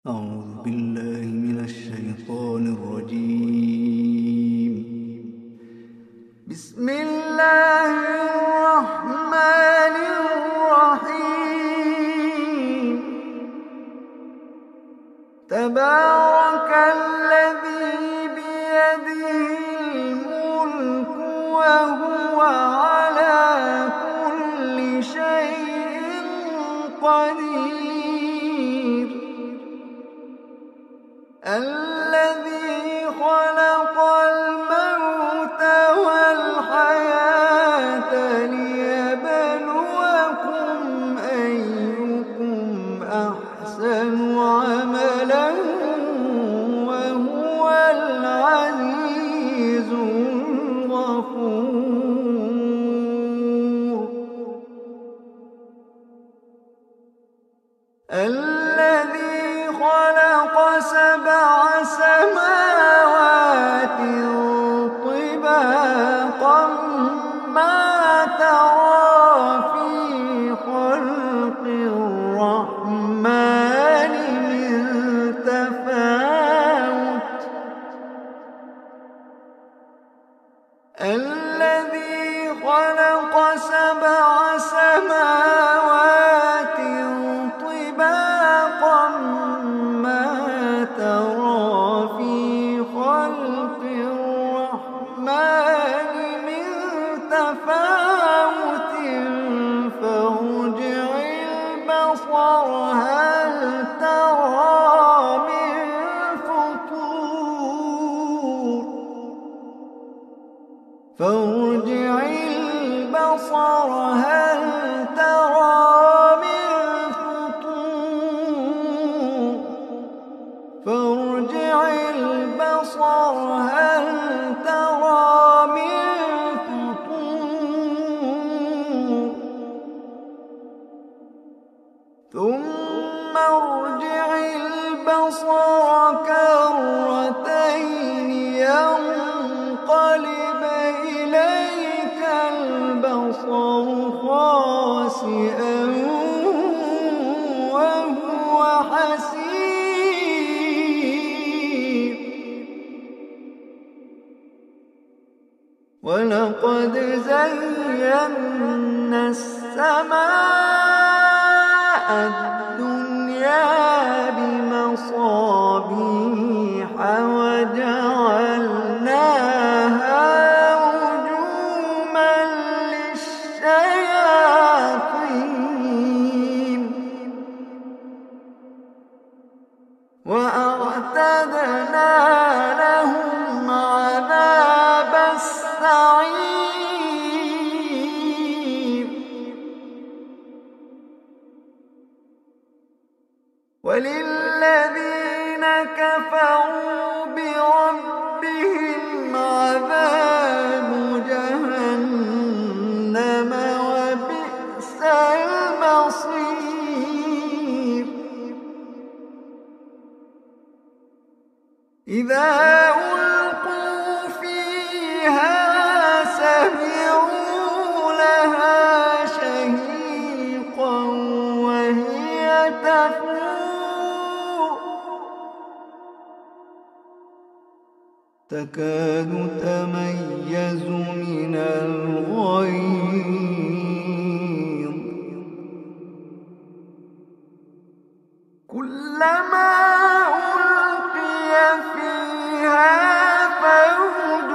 أعوذ بالله من الشيطان الرجيم. بسم الله الرحمن الرحيم. تبارك الذي بيده الملك وهو على كل شيء قدير. الذي خلق الموت والحياة ليبلوكم أيكم أحسن عملا وهو العزيز الغفور. الذي خلق سبع سماوات طباقا ما ترى في خلق الرحمن من تفاوت. الذي خلق سبع سماوات طباقا ما ترى في خلق الرحمن من تفاوت فارجع البصر هل ترى من فطور. فارجع البصر هل ترى من فطور. فارجع البصر هل ترى من فطور. ثم ارجع البصر كرتين ينقلب إليك البصر خاسئا وهو حسير. ولقد زينا السماء الدنيا بمصابيح وجعلناها رجوما للشياطين وأعتدنا لهم عذاب السعير. وللذين كفروا بربهم عذاب جهنم وبئس المصير. إذا ألقوا فيها سمعوا لها شهيقا وهي تفور تكاد تميز من الغيظ. كلما ألقي فيها فوج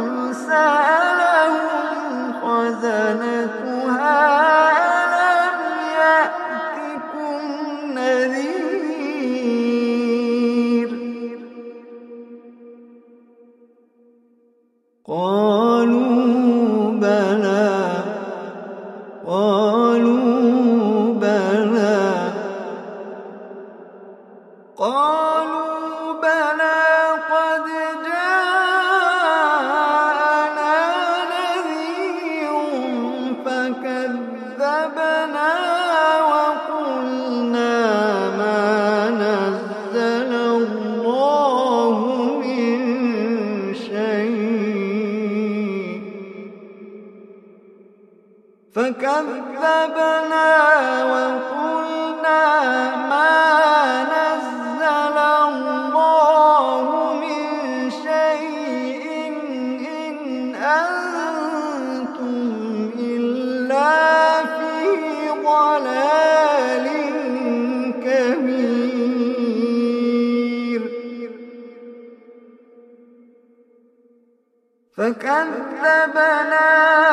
سألهم خزنتها ألم يأتكم نذير. قالوا بلى قد جاءنا نذير فكذبنا وقلنا ما نزل الله من شيء. فكذبنا وقلنا ما نزل فكذبنا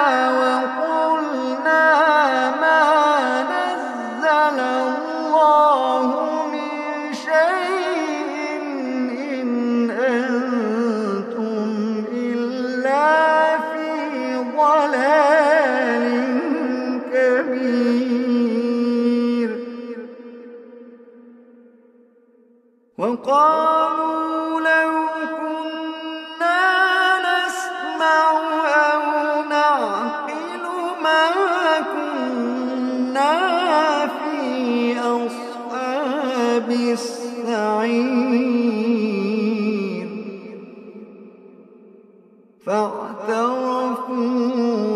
وقلنا ما نزل الله من شيء إن أنتم إلا في ضلال كبير. وقالوا لو كنا نسمع أو نعقل ما كنا في أصحاب السعير. فاعترفوا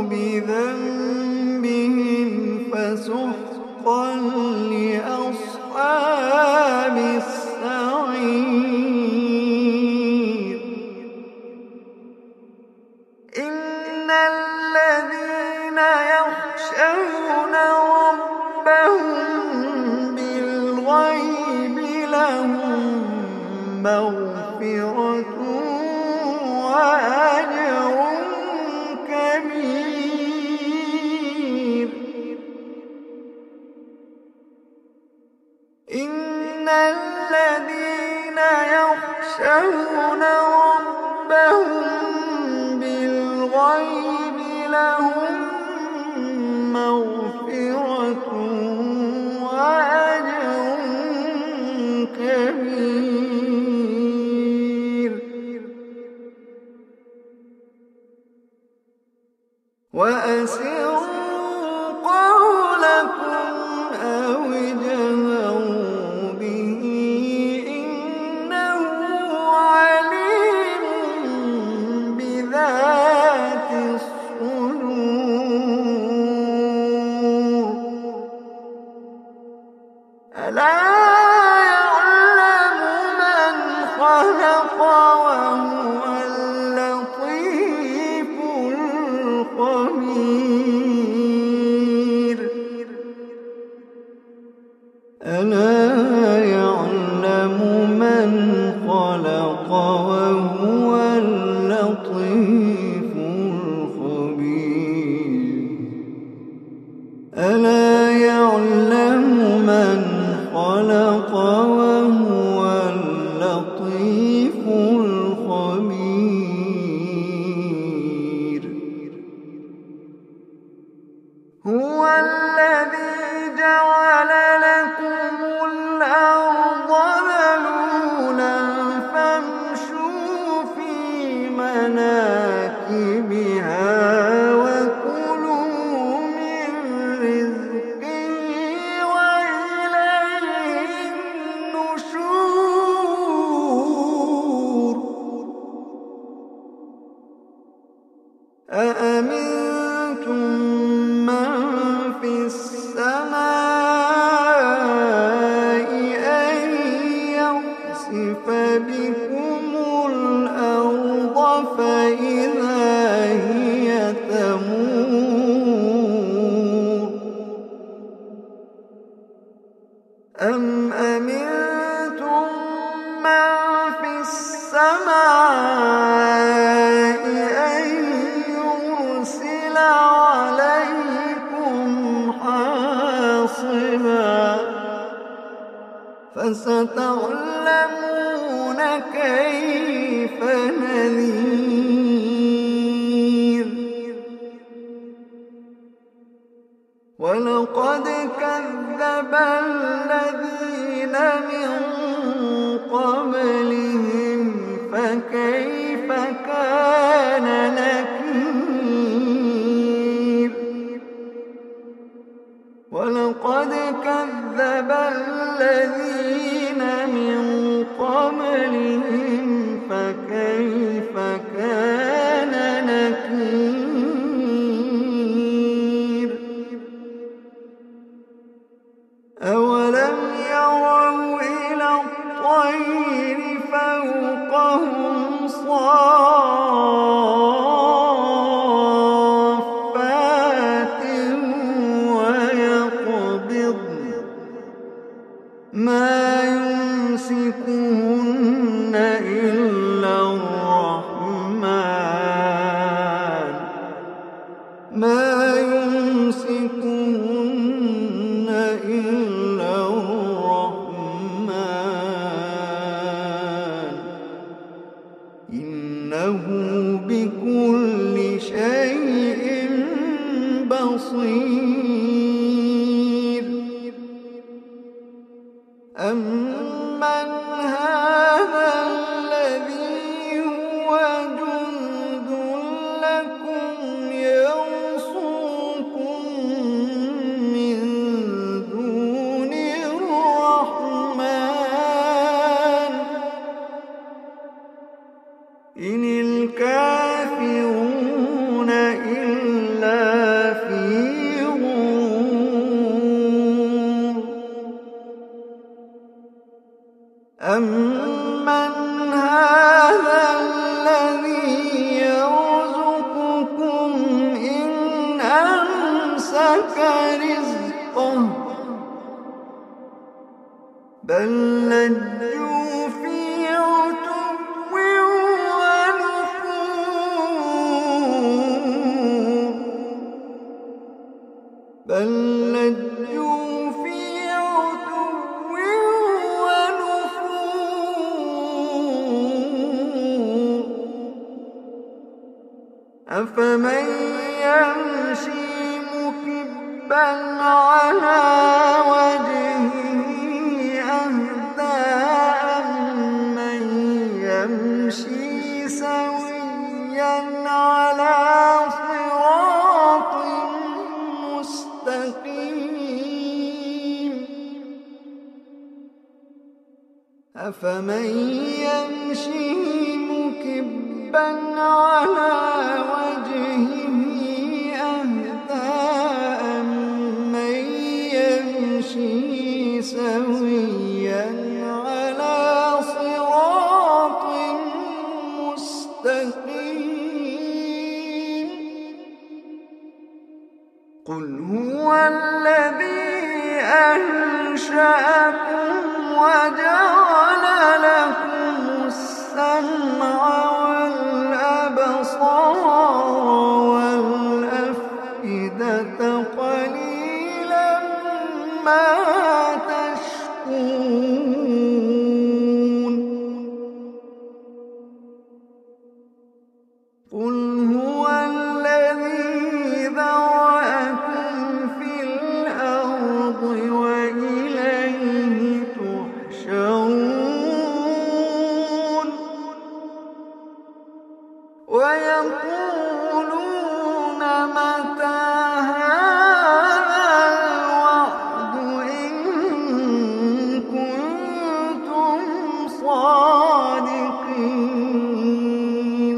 بذنبهم فسحقا لأصحاب السعير. إن الذين يخشون ربهم بالغيب لهم مغفرة وأجر كبير. إن الذين يخشون ربهم بالغيب لهم مغفرة وأجر كبير. وأسروا قولكم أو اجهروا به إنه عليم بذات الصدور. ألا يعلم من خلق وهو اللطيف الخبير. ألا يعلم من خلق وهو اللطيف الخبير. ألا يعلم من خلق وهو اللطيف الخبير. هو الذي جعل لكم الأرض ذلولا فامشوا في مناكبها وكلوا من رزقه وإليه النشور. أأمنتم من في السماء أن يخسف بكم الأرض فإذا هي تمور. أم أمنتم من في السماء أن يرسل عليكم حاصبا فستعلمون كيف نذير. ولقد كذب الذين من قبلهم فكيف كان نكير. ولقد كذب الذين من قبلهم فكيف كان نكير. أولم يروا إلى الطير فوقهم صافات ويقبضن ما يمسكهن إلا الرحمن إنه بكل شيء بصير أمن هذا الذي هو جند لكم يرصوكم من دون الرحمن إن الكافرون إلا في غرور أمن هذا الذي يرزقكم إن أمسك رزقه بل لجوا في عتو ونفور بل لجوا في عتو ونفور أفمن يمشي مكبا على وجهه أهدى أمن يمشي سويا على صراط مستقيم أفمن يمشي مكبا على وجهه أهدى أمن يمشي سويا على صراط مستقيم قل هو الذي أنشأكم وجعل لكم السمع والأبصار والأفئدة قليلا ما تشكرون قل هو الذي ذرأكم في الأرض وإليه تحشرون ويقولون متى هذا الوعد إن كنتم صادقين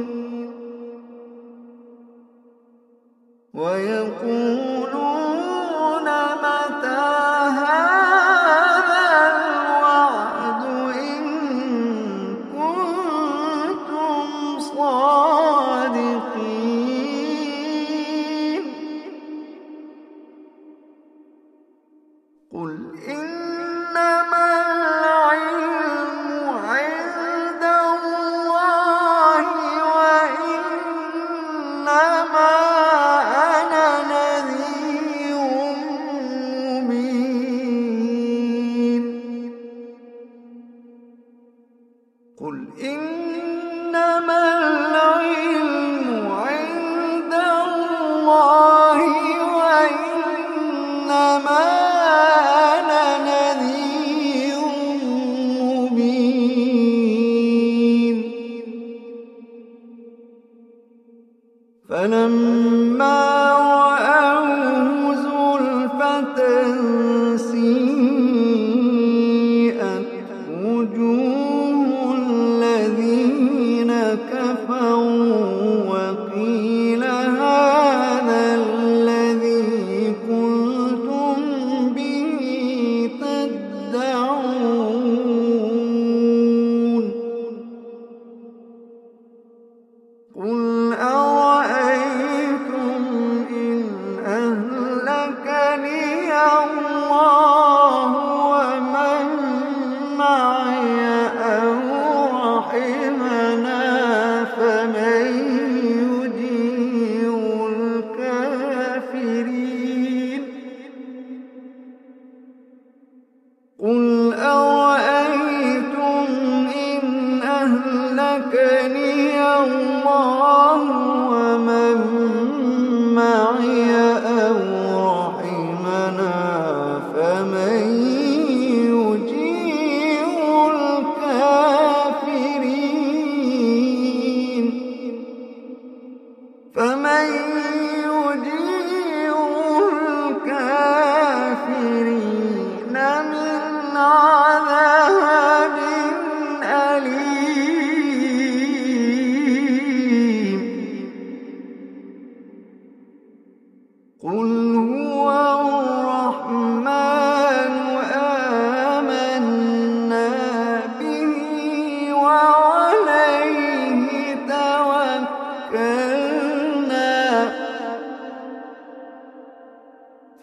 ويقولون متى هذا الوعد إن كنتم صادقين قل إنما العلم عند الله وإنما أنا نذير مبين قل إنما العلم عند الله وإنما أنا نذير مبين فلما رأوه زلفة سيئت وجوه الذين كفروا وقيل هذا الذي كنتم به تدعون قل أرأيتم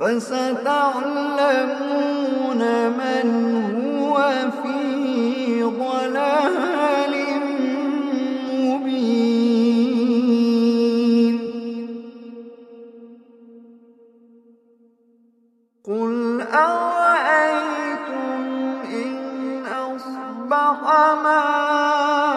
فستعلمون من هو في ضلال مبين. قل أرأيتم إن أصبح ماؤكم